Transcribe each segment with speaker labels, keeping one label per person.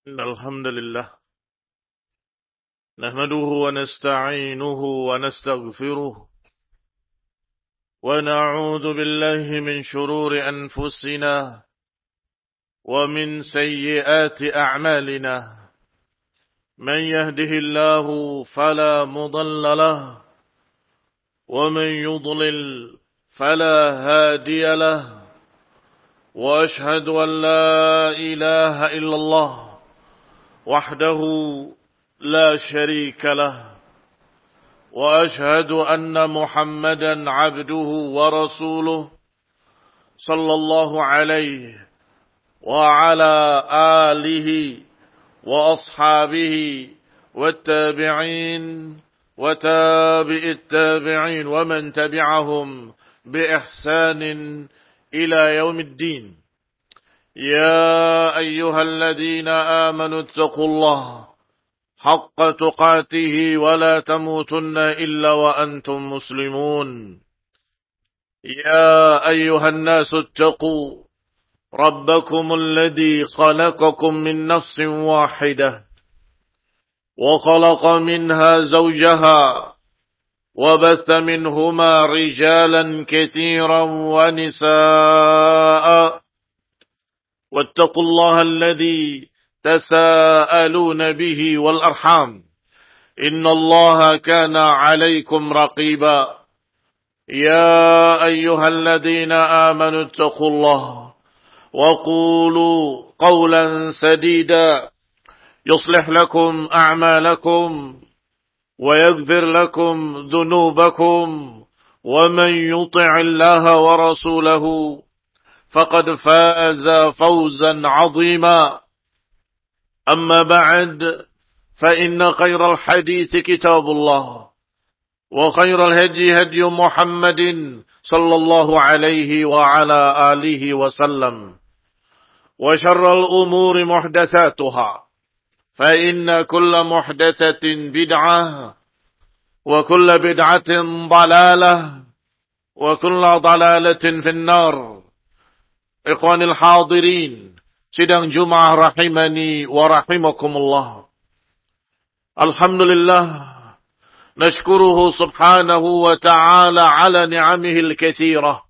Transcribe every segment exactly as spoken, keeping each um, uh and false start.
Speaker 1: إن الحمد لله نحمده ونستعينه ونستغفره ونعوذ بالله من شرور أنفسنا ومن سيئات أعمالنا. من يهده الله فلا مضل له ومن يضلل فلا هادي له، وأشهد أن لا إله إلا الله وحده لا شريك له، وأشهد أن محمدا عبده ورسوله صلى الله عليه وعلى آله وأصحابه والتابعين وتابع التابعين ومن تبعهم بإحسان إلى يوم الدين. يا أيها الذين آمنوا اتقوا الله حق تقاته ولا تموتن إلا وأنتم مسلمون. يا أيها الناس اتقوا ربكم الذي خلقكم من نفس واحدة وخلق منها زوجها وبث منهما رجالا كثيرا ونساء، واتقوا الله الذي تساءلون به والأرحام إن الله كان عليكم رقيبا. يا أيها الذين آمنوا اتقوا الله وقولوا قولا سديدا يصلح لكم أعمالكم ويغفر لكم ذنوبكم، ومن يطع الله ورسوله فقد فاز فوزا عظيما. أما بعد، فإن خير الحديث كتاب الله، وخير الهدي هدي محمد صلى الله عليه وعلى آله وسلم، وشر الأمور محدثاتها، فإن كل محدثة بدعة وكل بدعة ضلالة وكل ضلالة في النار. إخواني الحاضرين sidang Jumat rahimani wa rahimakumullah. Alhamdulillah nashkuruhu subhanahu wa ta'ala ala ni'amihi al-kathirah,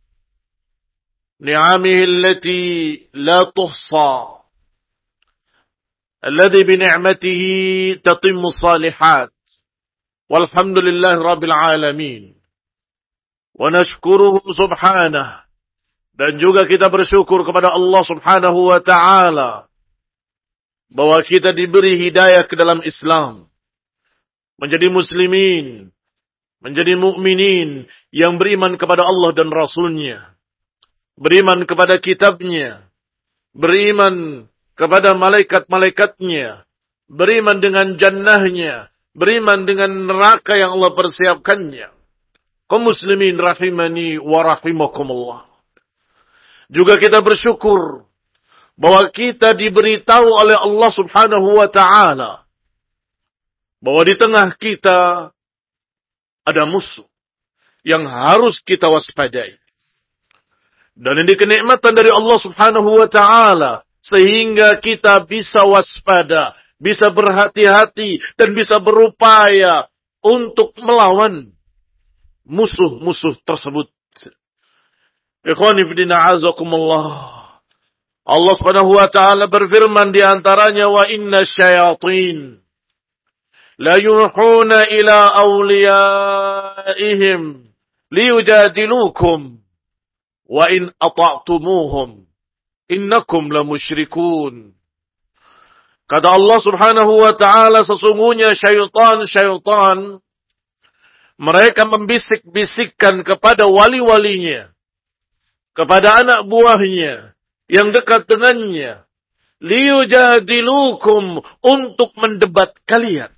Speaker 1: ni'amihi allati la tuhsa, alladhi bi ni'matihi tatimmu salihat, walhamdulillahi rabbil alamin. Wa nashkuruhu subhanahu, dan juga kita bersyukur kepada Allah subhanahu wa ta'ala bahwa kita diberi hidayah ke dalam Islam, menjadi muslimin, menjadi mukminin yang beriman kepada Allah dan Rasulnya, beriman kepada kitabnya, beriman kepada malaikat-malaikatnya, beriman dengan jannahnya, beriman dengan neraka yang Allah persiapkannya. Kaum muslimin rahimani wa rahimakumullah. Juga kita bersyukur bahwa kita diberitahu oleh Allah subhanahu wa ta'ala bahwa di tengah kita ada musuh yang harus kita waspadai. Dan ini kenikmatan dari Allah subhanahu wa ta'ala sehingga kita bisa waspada, bisa berhati-hati, dan bisa berupaya untuk melawan musuh-musuh tersebut. Ikhwani fillah azakumullah. Allah Subhanahu wa taala berfirman di antaranya, wa inna syayatin la yuhuna ila awliyaihim liyujadilukum wa in ata'tumuhum innakum lamusyrikun. Kata Allah Subhanahu wa taala, sesungguhnya syaitan-syaitan mereka membisik-bisikkan kepada wali-walinya, kepada anak buahnya yang dekat dengannya, liyujadilukum, untuk mendebat kalian.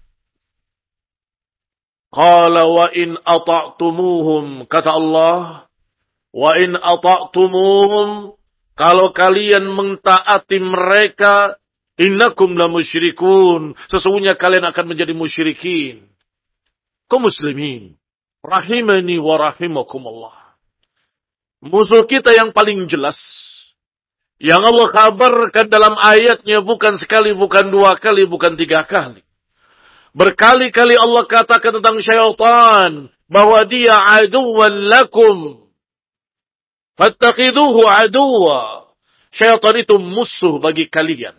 Speaker 1: Qala wa in ata'tumuhum, kata Allah, wa in ata'tumuhum, kalau kalian mentaati mereka, innakum la musyrikun, sesungguhnya kalian akan menjadi musyrikin. Kaum muslimin rahimani wa rahimakumullah. Musuh kita yang paling jelas, Yang Allah kabarkan dalam ayatnya bukan sekali, bukan dua kali, bukan tiga kali. Berkali-kali Allah katakan tentang syaitan bahwa dia aduwan lakum. Fattakhiduhu aduwa. Syaitan itu musuh bagi kalian.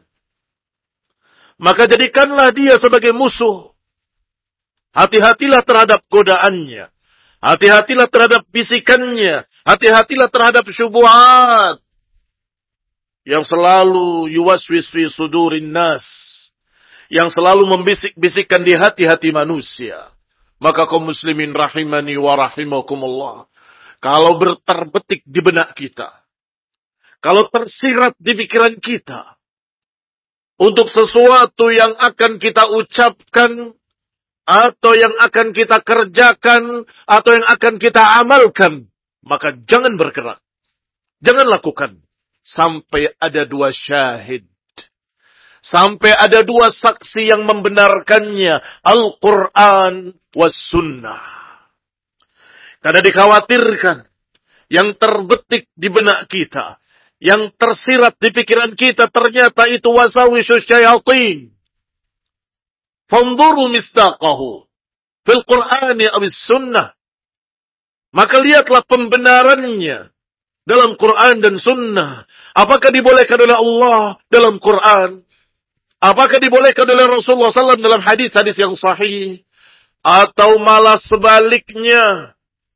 Speaker 1: Maka jadikanlah dia sebagai musuh. Hati-hatilah terhadap godaannya. Hati-hatilah terhadap bisikannya. Hati-hatilah terhadap syubhat yang selalu yuwaswis fi sudurin nas, yang selalu membisik-bisikkan di hati-hati manusia. Maka kaum muslimin rahimani wa rahimakumullah, kalau terbetik di benak kita, kalau tersirat di pikiran kita, untuk sesuatu yang akan kita ucapkan, atau yang akan kita kerjakan, atau yang akan kita amalkan, maka jangan bergerak. Jangan lakukan. Sampai ada dua syahid. Sampai ada dua saksi yang membenarkannya. Al-Quran was sunnah. Karena dikhawatirkan. Yang terbetik di benak kita. Yang tersirat di pikiran kita. Ternyata itu wasawisu syayatin. Fanzuru mistaqahu. Fil Qur'ani awis sunnah. Maka lihatlah pembenarannya. Dalam Quran dan Sunnah. Apakah dibolehkan oleh Allah dalam Quran? Apakah dibolehkan oleh Rasulullah sallallahu alaihi wasallam dalam hadis-hadis yang sahih? Atau malah sebaliknya?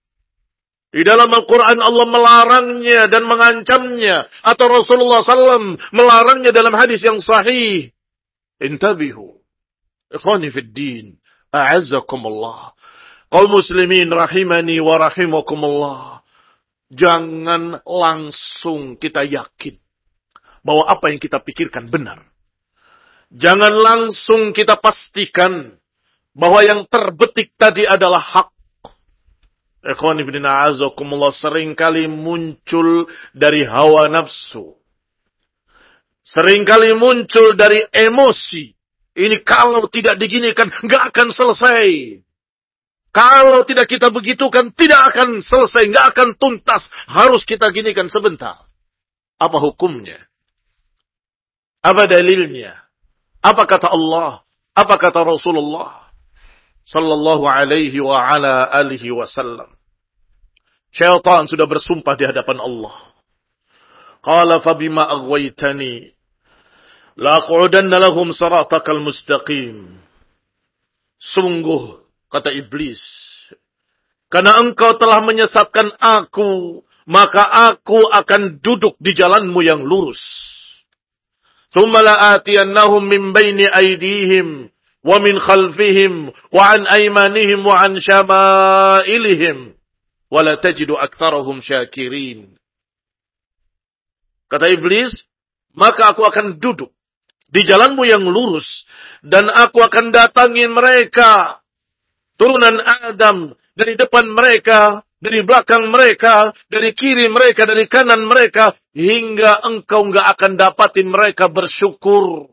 Speaker 1: Di dalam Al-Quran Allah melarangnya dan mengancamnya. Atau Rasulullah sallallahu alaihi wasallam melarangnya dalam hadis yang sahih. Intabihu. Ikhwani fid din. A'azzakumullah. Qaul muslimin rahimani wa rahimakumullah. Jangan langsung kita yakin bahwa apa yang kita pikirkan benar. Jangan langsung kita pastikan bahwa yang terbetik tadi adalah hak. Ikhwan ibn a'azakumullah, seringkali muncul dari hawa nafsu. Seringkali muncul dari emosi. Ini kalau tidak diginikan, nggak akan selesai. Kalau tidak kita begitukan, tidak akan selesai, nggak akan tuntas. Harus kita ginikan sebentar. Apa hukumnya? Apa dalilnya? Apa kata Allah? Apa kata Rasulullah sallallahu alaihi wa ala alihi wasallam? Syaitan sudah bersumpah di hadapan Allah. Qala fabima aghwaytani la aqudanna lahum siratakal mustaqim. Sungguh, kata iblis, karena engkau telah menyesatkan aku, maka aku akan duduk di jalanmu yang lurus. Thumma la'atiyannahum min baini aydihim wa min khalfihim wa an aymanihim wa an syama'ilihim wa la tajidu aktsarahum syakirin. Kata iblis, maka aku akan duduk di jalanmu yang lurus dan aku akan datangi mereka, turunan Adam, dari depan mereka, dari belakang mereka, dari kiri mereka, dari kanan mereka, hingga engkau enggak akan dapatin mereka bersyukur.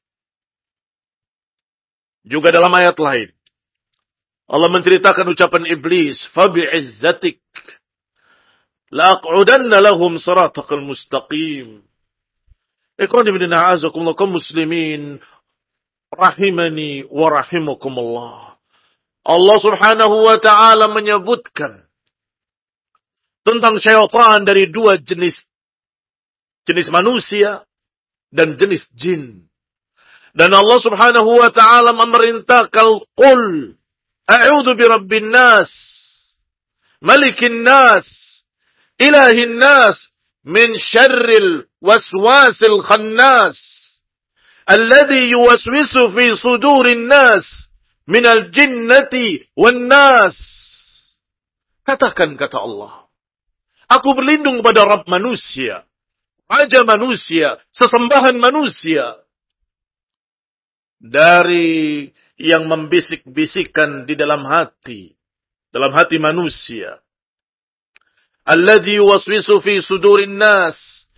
Speaker 1: Juga dalam ayat lain, Allah menceritakan ucapan iblis, fabi'izzatik la'aq'udanna lahum siratakal mustaqim. Ikhwan ibn a'azakumullah, kaum muslimin rahimani wa rahimakumullah. Allah subhanahu wa ta'ala menyebutkan tentang syaitan dari dua jenis. Jenis manusia dan jenis jin. Dan Allah subhanahu wa ta'ala memerintahkan, qul a'udhu birabbin nas, malikin nas, ilahin nas, min syarril waswasil khannas, alladhi yuwaswisu fi sudurin nas, minal jinnati wan nas. Katakan, kata Allah, aku berlindung kepada Rabb manusia, Raja manusia, sesembahan manusia, dari yang membisik-bisikkan di dalam hati, dalam hati manusia. Alladhi yuwaswisu fi sudurin nas.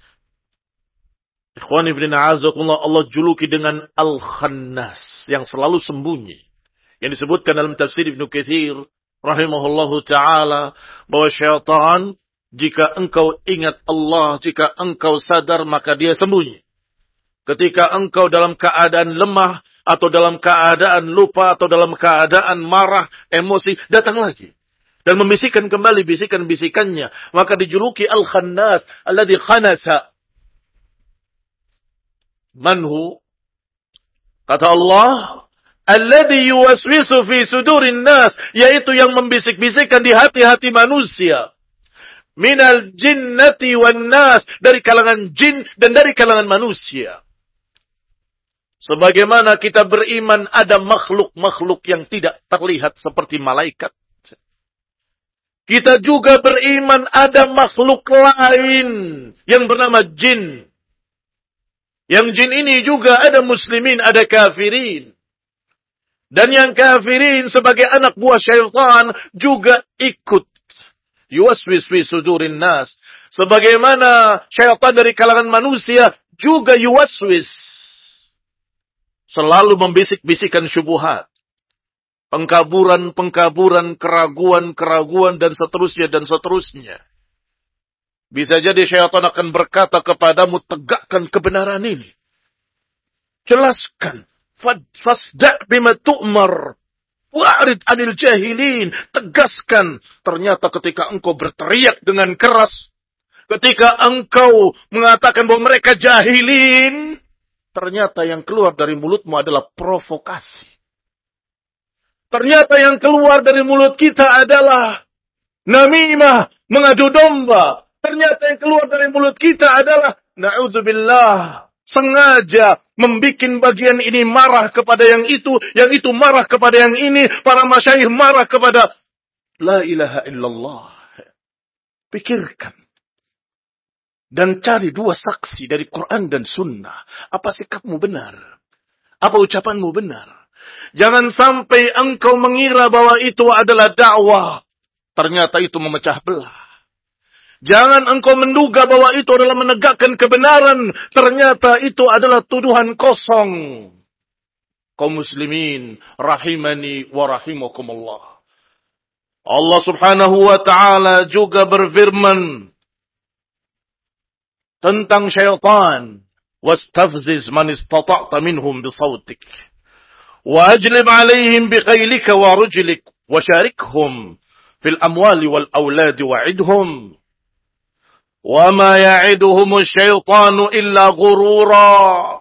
Speaker 1: Ikhwan ibn a'azakumullah, Allah juluki dengan Al-Khannas, yang selalu sembunyi. Yang disebutkan dalam tafsir Ibnu Katsir rahimahullahu ta'ala, bahwa syaitan Jika engkau ingat Allah, jika engkau sadar, maka dia sembunyi. Ketika engkau dalam keadaan lemah, atau dalam keadaan lupa, atau dalam keadaan marah, emosi, datang lagi. Dan membisikkan kembali bisikan-bisikannya. Maka dijuluki Al-Khannas, alladhi khanasa. Manhu? Kata Allah, alladhi yuwaswisu fi sudurin nas, yaitu yang membisik-bisikkan di hati-hati manusia. Minal jinnati wan nas, dari kalangan jin dan dari kalangan manusia. Sebagaimana kita beriman ada makhluk-makhluk yang tidak terlihat seperti malaikat. Kita juga beriman ada makhluk lain yang bernama jin. Yang jin ini juga ada muslimin, ada kafirin. Dan yang kafirin sebagai anak buah syaitan juga ikut. Yuwaswis fi sudurin nas. Sebagaimana syaitan dari kalangan manusia juga yuwaswis. Selalu membisik-bisikan syubhat. Pengkaburan-pengkaburan, keraguan-keraguan, dan seterusnya, dan seterusnya. Bisa jadi syaitan akan berkata kepadamu, tegakkan kebenaran ini. Jelaskan. Fasda' bima tu'mar. Wa'rid anil jahilin. Tegaskan. Ternyata ketika engkau berteriak dengan keras, ketika engkau mengatakan bahwa mereka jahilin, ternyata yang keluar dari mulutmu adalah provokasi. Ternyata yang keluar dari mulut kita adalah namimah, mengadu domba. Ternyata yang keluar dari mulut kita adalah na'udzubillah, sengaja membikin bagian ini marah kepada yang itu, yang itu marah kepada yang ini, para masyayikh marah kepada la ilaha illallah. Pikirkan. Dan cari dua saksi dari Quran dan Sunnah. Apa sikapmu benar? Apa ucapanmu benar? Jangan sampai engkau mengira bahwa itu adalah dakwah. Ternyata itu memecah belah. Jangan engkau menduga bahwa itu adalah menegakkan kebenaran. Ternyata itu adalah tuduhan kosong. Kaum muslimin, rahimani wa rahimakumullah. Allah subhanahu wa ta'ala juga berfirman tentang syaitan. Wastafziz man istata'ta minhum bisautik. Wa ajlib alaihim bikhaylika wa rujlik. Wa syarikhum fil amwali wal awladi wa'idhum. Wa ma ya'iduhumu syaitanu illa ghurura.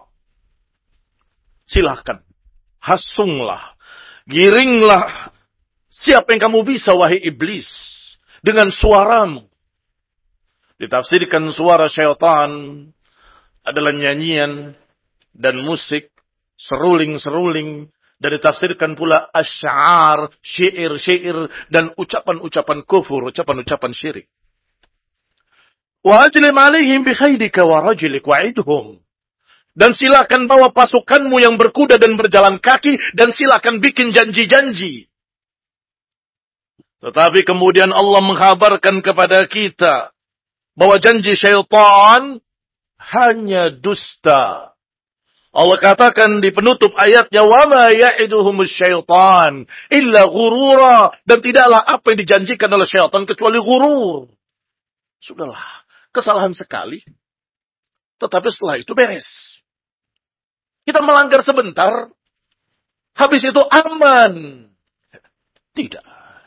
Speaker 1: Silakan. Hasunglah. Giringlah. Siapa yang kamu bisa wahai iblis. Dengan suaramu. Ditafsirkan suara syaitan adalah nyanyian dan musik, seruling-seruling, dan ditafsirkan pula asy'ar, syair-syair, dan ucapan-ucapan kufur, ucapan-ucapan syirik. Wa ajlim alaihim bi khaydika wa rajlik wa'idhum. Dan silakan bawa pasukanmu yang berkuda dan berjalan kaki, dan silakan bikin janji-janji. Tetapi kemudian Allah menghabarkan kepada kita bahwa janji syaitan hanya dusta. Allah katakan di penutup ayatnya, وَمَا يَعِدُهُمُ الشَّيْطَانِ إِلَّا غُرُورًا. Dan tidaklah apa yang dijanjikan oleh syaitan kecuali ghurur. Sudahlah, kesalahan sekali. Tetapi setelah itu beres. Kita melanggar sebentar, habis itu aman. Tidak.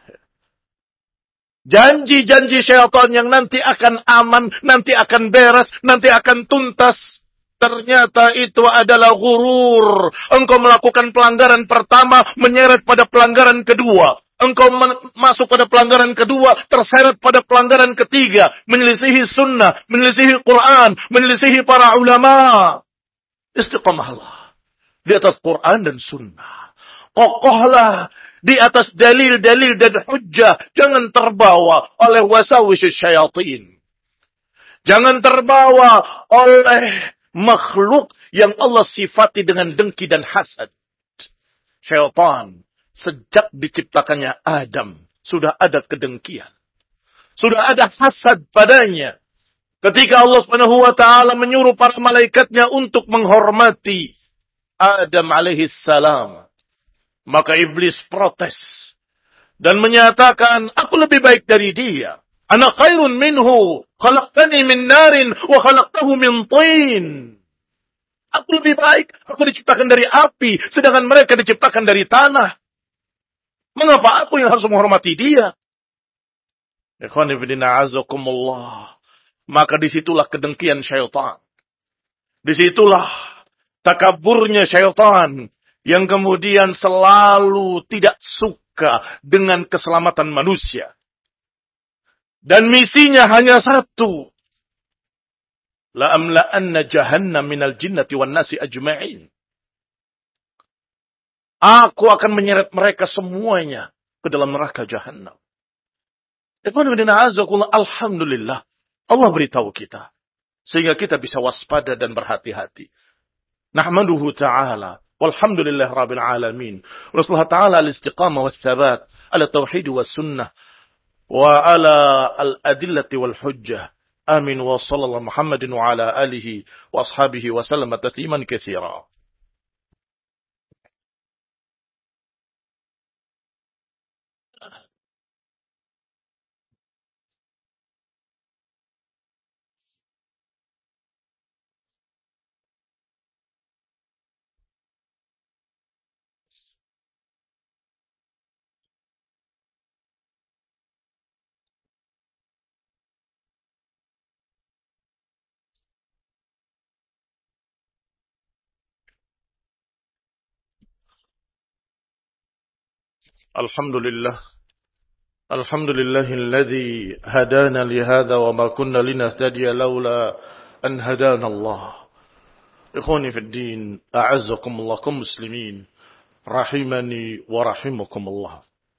Speaker 1: Janji-janji syaitan yang nanti akan aman, nanti akan beres, nanti akan tuntas. Ternyata itu adalah ghurur. Engkau melakukan pelanggaran pertama, menyeret pada pelanggaran kedua. Engkau masuk pada pelanggaran kedua, terseret pada pelanggaran ketiga. Menyelisihi sunnah, menyelisihi Quran, menyelisihi para ulama. Istiqamahlah di atas Quran dan sunnah. Kokohlah di atas dalil-dalil dan hujjah. Jangan terbawa oleh wasawis syaitan. Jangan terbawa oleh makhluk yang Allah sifati dengan dengki dan hasad. Syaitan, sejak diciptakannya Adam, sudah ada kedengkian. Sudah ada hasad padanya. Ketika Allah subhanahu wa ta'ala menyuruh para malaikatnya untuk menghormati Adam alaihi salam, maka iblis protes dan menyatakan, aku lebih baik dari dia. Ana khairun minhu, khalaqtani min narin wa khalaqtahu min tin. Aku lebih baik, aku diciptakan dari api, sedangkan mereka diciptakan dari tanah. Mengapa aku yang harus menghormati dia? Ikhwani fillah azakumullah. Maka disitulah kedengkian syaitan. Disitulah takaburnya syaitan yang kemudian selalu tidak suka dengan keselamatan manusia. Dan misinya hanya satu. La amla'anna jahannam minal jinnati wan nasi ajma'in. Aku akan menyeret mereka semuanya ke dalam neraka jahannam. Alhamdulillah. Allah beritahu kita. Sehingga kita bisa waspada dan berhati-hati. Nahmaduhu ta'ala. Walhamdulillah rabbil alamin. Rasulullah ta'ala al-istiqamah wa thabat. Ala tauhid wa sunnah. Wa ala al-adillati wal hujjah. Amin wa sallallahu Muhammadin wa ala alihi wa ashabihi wa sallam tasliman katsira. Alhamdulillah. Alhamdulillahilladzi hadana lihadza wa ma kunna linahtadiya laula an hadana Allah. Ikhwani fid din, a'azzakumullah kum muslimin, rahimani wa rahimakumullah.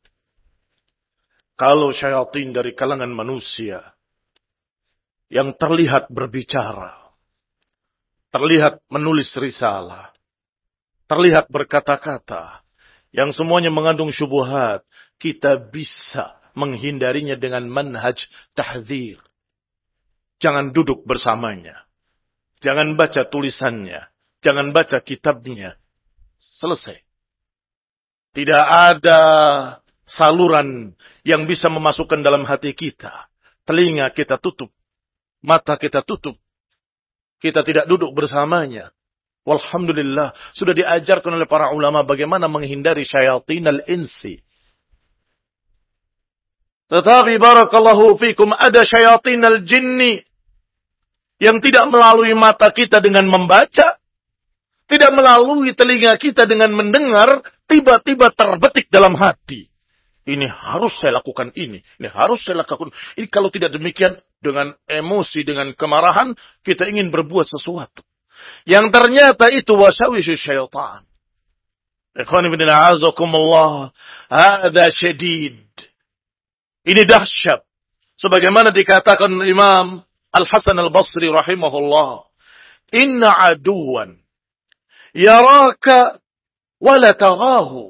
Speaker 1: Kalau syaitan dari kalangan manusia yang terlihat berbicara, terlihat menulis risalah, terlihat berkata-kata, yang semuanya mengandung syubhat, kita bisa menghindarinya dengan manhaj tahdzir. Jangan duduk bersamanya. Jangan baca tulisannya. Jangan baca kitabnya. Selesai. Tidak ada saluran yang bisa memasukkan dalam hati kita. Telinga kita tutup. Mata kita tutup. Kita tidak duduk bersamanya. Walhamdulillah, sudah diajarkan oleh para ulama bagaimana menghindari syayatin al-insi. Tetapi barakallahu fikum, ada syayatin al-jinni yang tidak melalui mata kita dengan membaca, tidak melalui telinga kita dengan mendengar, tiba-tiba terbetik dalam hati. Ini harus saya lakukan ini, ini harus saya lakukan. Ini kalau tidak demikian, dengan emosi, dengan kemarahan, kita ingin berbuat sesuatu. Yang ternyata itu wasawis syaitan. Ikhwani fillah azakumullah, hada syadid. Ini dahsyat. Sebagaimana dikatakan Imam Al-Hasan Al-Basri rahimahullah, inna aduwan yaraka wa la tarahu.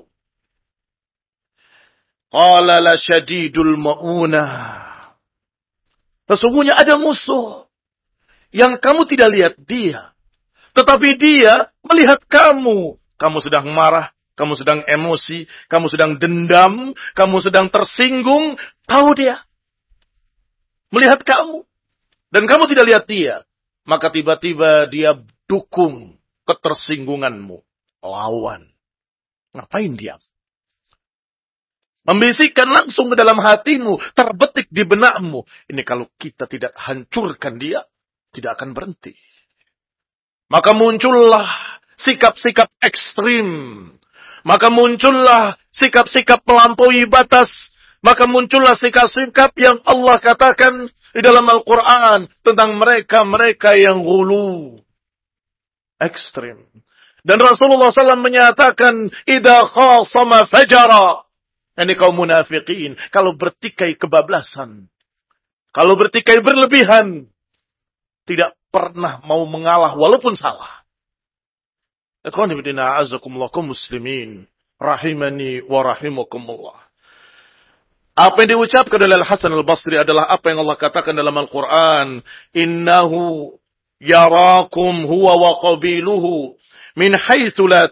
Speaker 1: Qala la syadidul maunah. Sesungguhnya ada musuh yang kamu tidak lihat dia, tetapi dia melihat kamu. Kamu sedang marah, kamu sedang emosi, kamu sedang dendam, kamu sedang tersinggung. Tahu dia. Melihat kamu. Dan kamu tidak lihat dia. Maka tiba-tiba dia dukung ketersinggunganmu. Lawan. Ngapain dia? Membisikkan langsung ke dalam hatimu. Terbetik di benakmu. Ini kalau kita tidak hancurkan dia, tidak akan berhenti. Maka muncullah sikap-sikap ekstrim. Maka muncullah sikap-sikap melampaui batas. Maka muncullah sikap-sikap yang Allah katakan di dalam Al-Quran tentang mereka-mereka yang ghulu. Ekstrim. Dan Rasulullah shallallahu alaihi wasallam menyatakan, idza khasama fajara. Ini kaum munafikin. Kalau bertikai kebablasan. Kalau bertikai berlebihan. Tidak pernah mau mengalah walaupun salah. Ikhwan fillah a'azzakumullah kaum muslimin, rahimani wa rahimakumullah. Apa yang diucapkan oleh Al-Hasan Al-Basri adalah apa yang Allah katakan dalam Al-Quran. Innahu yarakum huwa wa qabiluhu min haitsu la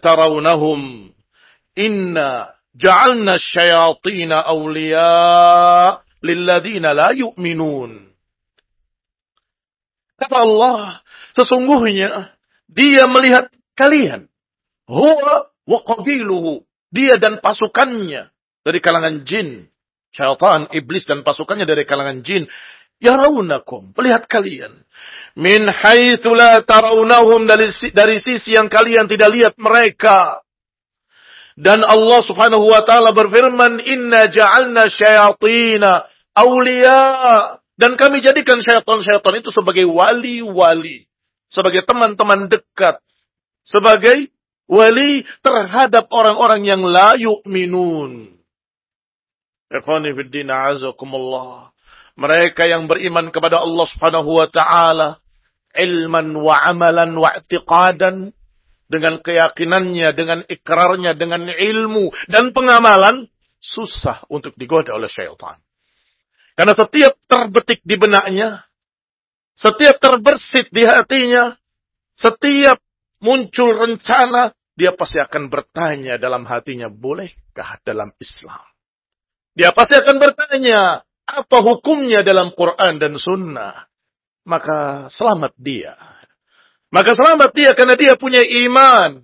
Speaker 1: tarawnahum. Inna ja'alna asyayatina awliya lilladzina la yu'minun. Kata Allah, sesungguhnya dia melihat kalian. Huwa wa qabiluhu. Dia dan pasukannya dari kalangan jin. Syaitan, iblis dan pasukannya dari kalangan jin. Yarawnakum, melihat kalian. Min haitsu la tarawnahum, dari, dari sisi yang kalian tidak lihat mereka. Dan Allah subhanahu wa ta'ala berfirman, Inna ja'alna syayatina awliya. Dan kami jadikan syaitan-syaitan itu sebagai wali-wali. Sebagai teman-teman dekat. Sebagai wali terhadap orang-orang yang la yu'minun. Ikhwani fiddin a'azakumullah. Mereka yang beriman kepada Allah subhanahu wa ta'ala. Ilman wa amalan wa i'tiqadan. Dengan keyakinannya, dengan ikrarnya, dengan ilmu dan pengamalan. Susah untuk digoda oleh syaitan. Karena setiap terbetik di benaknya, setiap terbersit di hatinya, setiap muncul rencana, dia pasti akan bertanya dalam hatinya, bolehkah dalam Islam? Dia pasti akan bertanya, apa hukumnya dalam Quran dan Sunnah? Maka selamat dia. Maka selamat dia karena dia punya iman.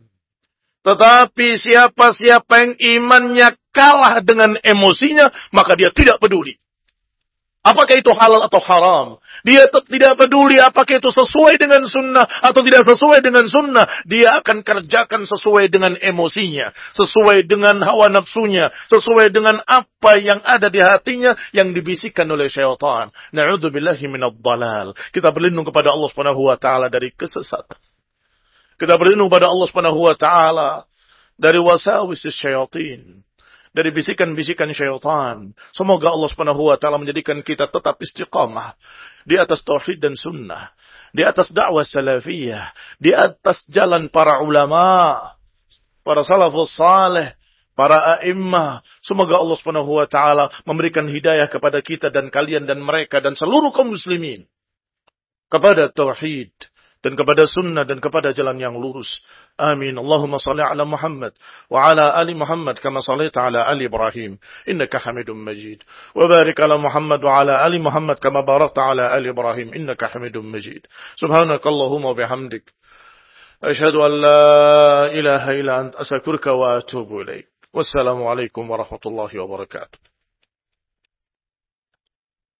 Speaker 1: Tetapi siapa-siapa yang imannya kalah dengan emosinya, maka dia tidak peduli. Apakah itu halal atau haram? Dia tidak peduli apakah itu sesuai dengan sunnah atau tidak sesuai dengan sunnah. Dia akan kerjakan sesuai dengan emosinya. Sesuai dengan hawa nafsunya. Sesuai dengan apa yang ada di hatinya yang dibisikkan oleh syaitan. Na'udzubillahi minadh-dhalal. Kita berlindung kepada Allah Subhanahu wa taala dari kesesatan. Kita berlindung kepada Allah Subhanahu wa taala dari wasawis syaitan. Dari bisikan-bisikan syaitan. Semoga Allah Subhanahu wa taala menjadikan kita tetap istiqamah di atas tauhid dan sunnah, di atas dakwah salafiyah, di atas jalan para ulama, para salafus saleh, para a'immah. Semoga Allah Subhanahu wa taala memberikan hidayah kepada kita dan kalian dan mereka dan seluruh kaum muslimin kepada tauhid dan kepada sunnah dan kepada jalan yang lurus. Amin. Allahumma salli ala Muhammad wa ala ali Muhammad kama sallaita ala ali Ibrahim innaka Hamidum Majid. Wa barik ala Muhammad wa ala ali Muhammad kama barakta ala ali Ibrahim innaka Hamidum Majid. Subhanakallahumma wa bihamdik asyhadu an la ilaha illa anta astaghfiruka wa atubu ilaik. Wassalamu alaikum warahmatullahi wabarakatuh.